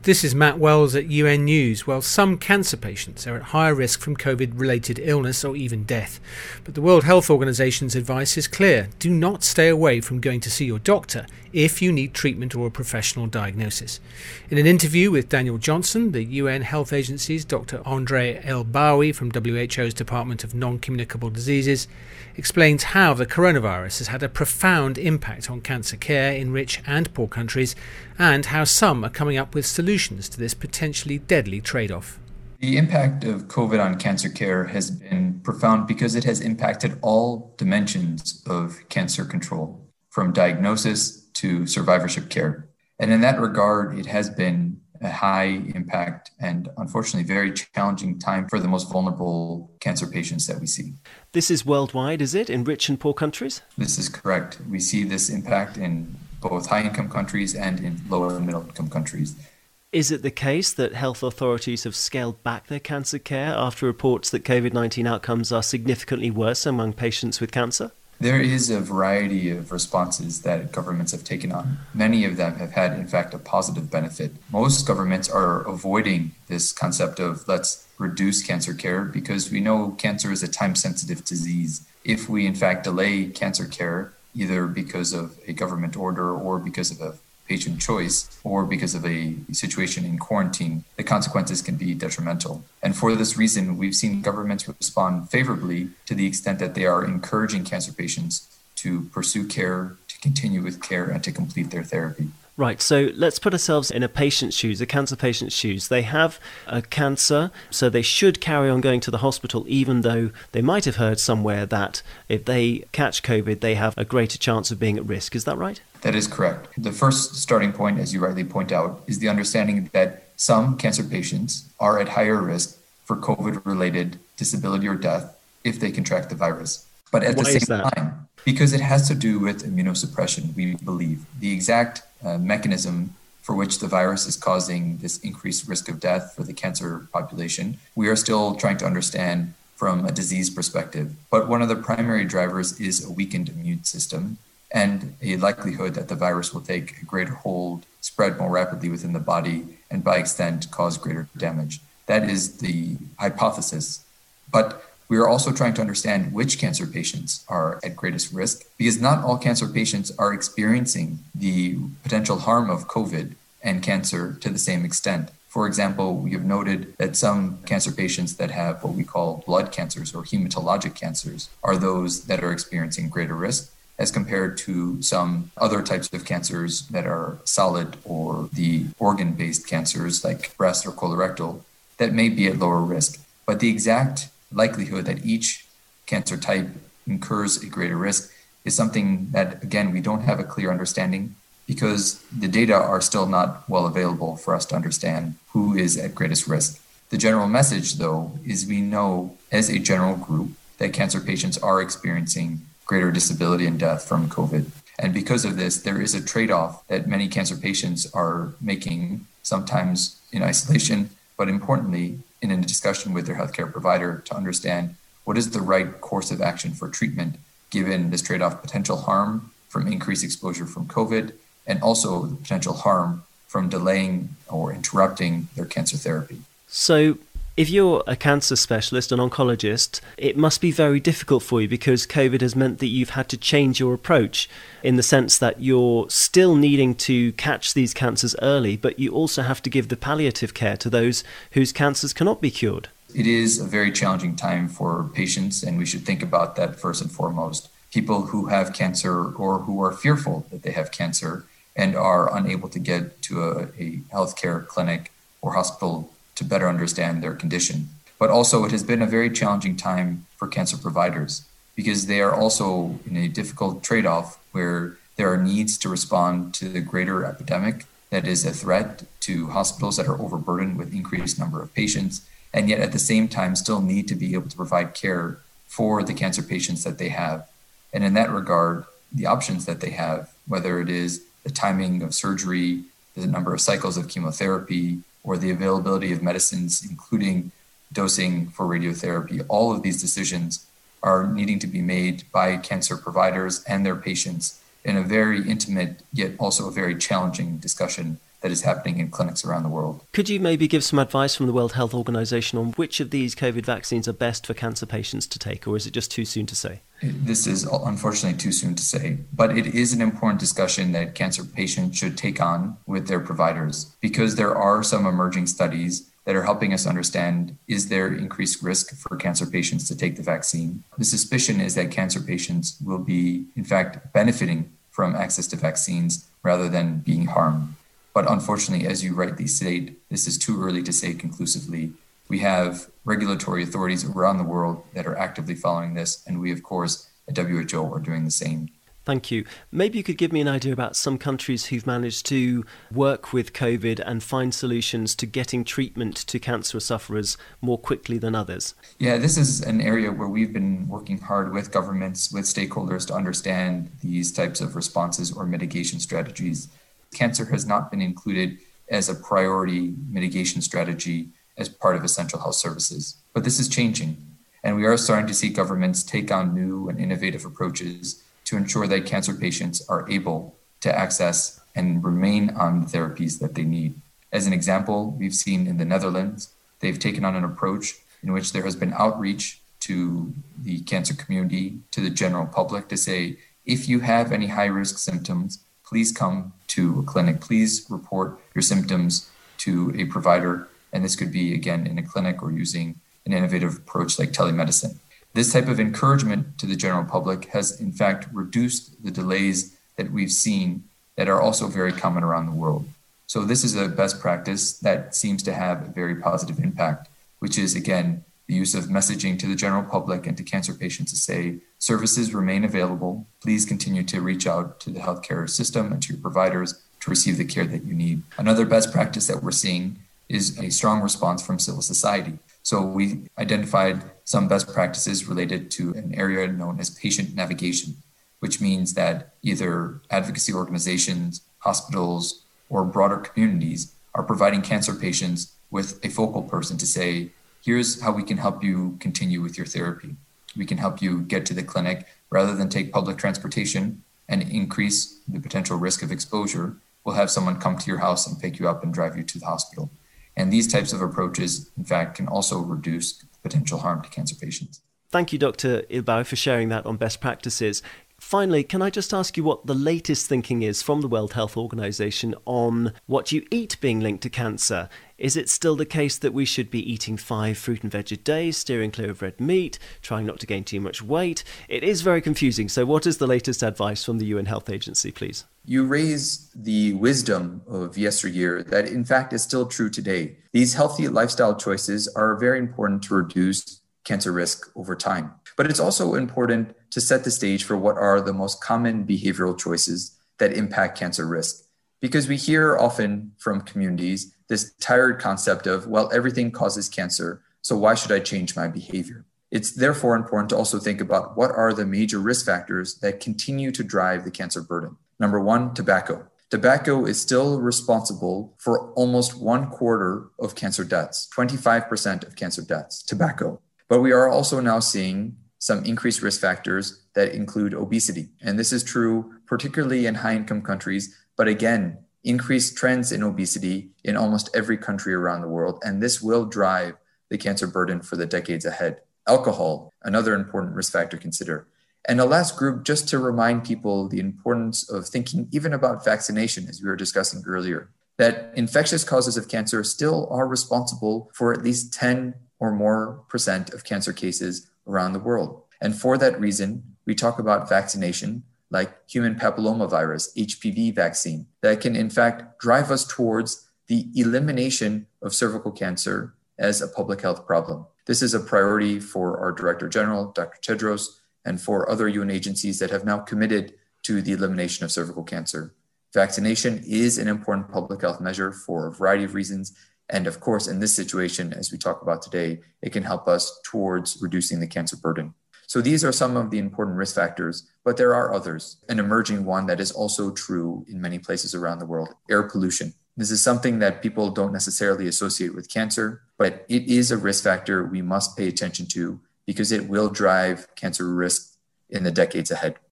This is Matt Wells at UN News. Well, some cancer patients are at higher risk from COVID-related illness or even death. But the World Health Organization's advice is clear. Do not stay away from going to see your doctor if you need treatment or a professional diagnosis. In an interview with Daniel Johnson, the UN Health Agency's Dr. Andre El-Bawi from WHO's Department of Non-Communicable Diseases explains how the coronavirus has had a profound impact on cancer care in rich and poor countries, and how some are coming up with solutions to this potentially deadly trade-off. The impact of COVID on cancer care has been profound because it has impacted all dimensions of cancer control, from diagnosis to survivorship care. And in that regard, it has been a high impact and unfortunately very challenging time for the most vulnerable cancer patients that we see. This is worldwide, is it, in rich and poor countries? This is correct. We see this impact in both high-income countries and in lower and middle-income countries. Is it the case that health authorities have scaled back their cancer care after reports that COVID-19 outcomes are significantly worse among patients with cancer? There is a variety of responses that governments have taken on. Many of them have had, in fact, a positive benefit. Most governments are avoiding this concept of let's reduce cancer care because we know cancer is a time-sensitive disease. If we, in fact, delay cancer care, either because of a government order or because of a patient choice or because of a situation in quarantine, the consequences can be detrimental. And for this reason, we've seen governments respond favorably to the extent that they are encouraging cancer patients to pursue care, to continue with care, and to complete their therapy. Right, so let's put ourselves in a patient's shoes, a cancer patient's shoes. They have a cancer, so they should carry on going to the hospital, even though they might have heard somewhere that if they catch COVID, they have a greater chance of being at risk. Is that right? That is correct. The first starting point, as you rightly point out, is the understanding that some cancer patients are at higher risk for COVID-related disability or death if they contract the virus. But at the same time, because it has to do with immunosuppression, we believe. The exact mechanism for which the virus is causing this increased risk of death for the cancer population, we are still trying to understand from a disease perspective. But one of the primary drivers is a weakened immune system and a likelihood that the virus will take a greater hold, spread more rapidly within the body, and by extent cause greater damage. That is the hypothesis. But we are also trying to understand which cancer patients are at greatest risk, because not all cancer patients are experiencing the potential harm of COVID and cancer to the same extent. For example, we have noted that some cancer patients that have what we call blood cancers or hematologic cancers are those that are experiencing greater risk as compared to some other types of cancers that are solid or the organ-based cancers like breast or colorectal that may be at lower risk. But the exact likelihood that each cancer type incurs a greater risk is something that, again, we don't have a clear understanding because the data are still not well available for us to understand who is at greatest risk. The general message, though, is we know as a general group that cancer patients are experiencing greater disability and death from COVID. And because of this, there is a trade-off that many cancer patients are making, sometimes in isolation, but importantly, in a discussion with their healthcare provider to understand what is the right course of action for treatment, given this trade-off potential harm from increased exposure from COVID, and also the potential harm from delaying or interrupting their cancer therapy. So if you're a cancer specialist, an oncologist, it must be very difficult for you because COVID has meant that you've had to change your approach in the sense that you're still needing to catch these cancers early, but you also have to give the palliative care to those whose cancers cannot be cured. It is a very challenging time for patients, and we should think about that first and foremost. People who have cancer or who are fearful that they have cancer and are unable to get to a healthcare clinic or hospital to better understand their condition. But also it has been a very challenging time for cancer providers because they are also in a difficult trade-off where there are needs to respond to the greater epidemic that is a threat to hospitals that are overburdened with increased number of patients, and yet at the same time still need to be able to provide care for the cancer patients that they have. And in that regard, the options that they have, whether it is the timing of surgery, the number of cycles of chemotherapy, or the availability of medicines, including dosing for radiotherapy, all of these decisions are needing to be made by cancer providers and their patients in a very intimate, yet also a very challenging discussion that is happening in clinics around the world. Could you maybe give some advice from the World Health Organization on which of these COVID vaccines are best for cancer patients to take, or is it just too soon to say? This is unfortunately too soon to say, but it is an important discussion that cancer patients should take on with their providers, because there are some emerging studies that are helping us understand, is there increased risk for cancer patients to take the vaccine? The suspicion is that cancer patients will be, in fact, benefiting from access to vaccines rather than being harmed. But unfortunately, as you rightly state, this is too early to say conclusively. We have regulatory authorities around the world that are actively following this, and we, of course, at WHO are doing the same. Thank you. Maybe you could give me an idea about some countries who've managed to work with COVID and find solutions to getting treatment to cancer sufferers more quickly than others. Yeah, this is an area where we've been working hard with governments, with stakeholders to understand these types of responses or mitigation strategies. Cancer has not been included as a priority mitigation strategy as part of essential health services, but this is changing. And we are starting to see governments take on new and innovative approaches to ensure that cancer patients are able to access and remain on the therapies that they need. As an example, we've seen in the Netherlands, they've taken on an approach in which there has been outreach to the cancer community, to the general public, to say, if you have any high-risk symptoms, please come to a clinic. Please report your symptoms to a provider. And this could be, again, in a clinic or using an innovative approach like telemedicine. This type of encouragement to the general public has, in fact, reduced the delays that we've seen that are also very common around the world. So this is a best practice that seems to have a very positive impact, which is, again, the use of messaging to the general public and to cancer patients to say, services remain available. Please continue to reach out to the healthcare system and to your providers to receive the care that you need. Another best practice that we're seeing is a strong response from civil society. So we identified some best practices related to an area known as patient navigation, which means that either advocacy organizations, hospitals, or broader communities are providing cancer patients with a focal person to say, here's how we can help you continue with your therapy. We can help you get to the clinic rather than take public transportation and increase the potential risk of exposure. We'll have someone come to your house and pick you up and drive you to the hospital. And these types of approaches, in fact, can also reduce potential harm to cancer patients. Thank you, Dr. Ilbao, for sharing that on best practices. Finally, can I just ask you what the latest thinking is from the World Health Organization on what you eat being linked to cancer? Is it still the case that we should be eating 5 fruit and veg a day, steering clear of red meat, trying not to gain too much weight? It is very confusing. So what is the latest advice from the UN Health Agency, please? You raise the wisdom of yesteryear that in fact is still true today. These healthy lifestyle choices are very important to reduce cancer risk over time. But it's also important to set the stage for what are the most common behavioral choices that impact cancer risk. Because we hear often from communities this tired concept of, well, everything causes cancer, so why should I change my behavior? It's therefore important to also think about what are the major risk factors that continue to drive the cancer burden. Number 1, tobacco. Tobacco is still responsible for almost 1/4 of cancer deaths, 25% of cancer deaths, tobacco. But we are also now seeing some increased risk factors that include obesity. And this is true particularly in high-income countries, but again, increased trends in obesity in almost every country around the world. And this will drive the cancer burden for the decades ahead. Alcohol, another important risk factor to consider. And the last group, just to remind people the importance of thinking even about vaccination, as we were discussing earlier, that infectious causes of cancer still are responsible for at least 10 or more % of cancer cases around the world. And for that reason, we talk about vaccination like human papillomavirus, HPV vaccine, that can in fact drive us towards the elimination of cervical cancer as a public health problem. This is a priority for our Director General, Dr. Tedros, and for other UN agencies that have now committed to the elimination of cervical cancer. Vaccination is an important public health measure for a variety of reasons. And of course, in this situation, as we talk about today, it can help us towards reducing the cancer burden. So these are some of the important risk factors, but there are others. An emerging one that is also true in many places around the world, air pollution. This is something that people don't necessarily associate with cancer, but it is a risk factor we must pay attention to because it will drive cancer risk in the decades ahead.